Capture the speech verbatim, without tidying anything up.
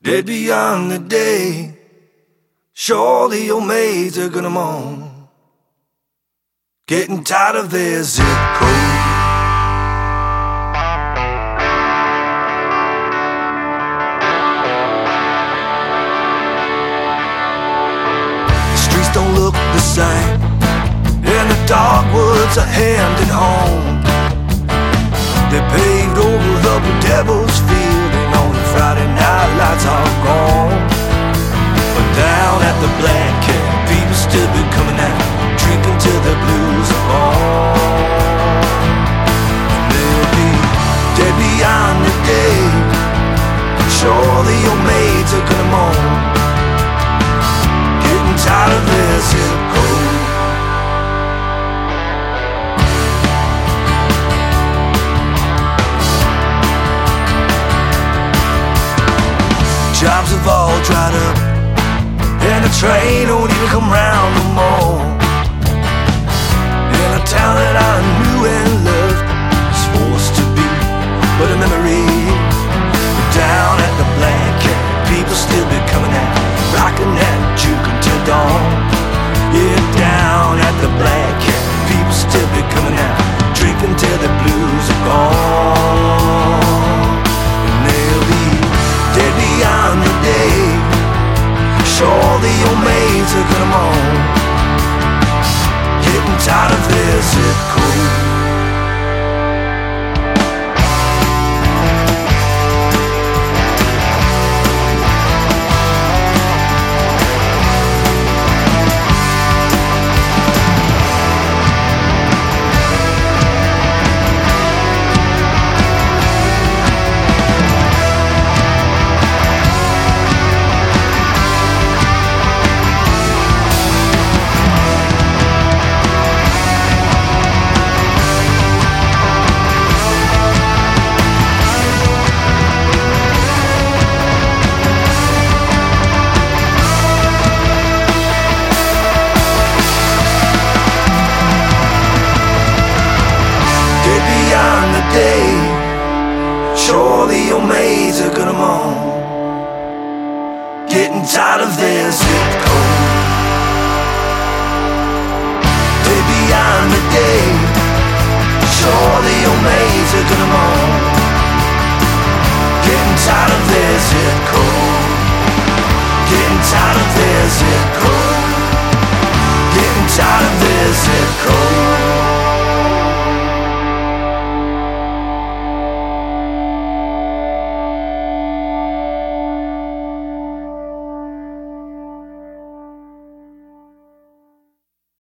Dead beyond the day, sure the old maids are gonna moan, getting tired of their zip code. The streets don't look the same, and the dogwoods are hemmed in home. They paved over the devil's field, and on the Friday night lights are gone. But down at the Black Cat, people still be coming out, drinking till the blues are gone. And they'll be dead beyond the day, sure the old maids are gonna moan, getting tired of their zip code. Jobs have all dried up, and the train don't even come round no more. In a town that I knew and loved was forced to be but a memory. But down at the Black Cat, people still be coming out, rocking that juke until dawn. Yeah, down at the Black Cat, people still be coming out, drinking till the blues are gone. And they'll be dead beyond the day, sure the old maids are gonna moan, getting tired of their zip code. Sure the old maids are gonna moan, getting tired of their zip code. Day beyond the day, sure the old maids are gonna moan, getting tired of their zip code.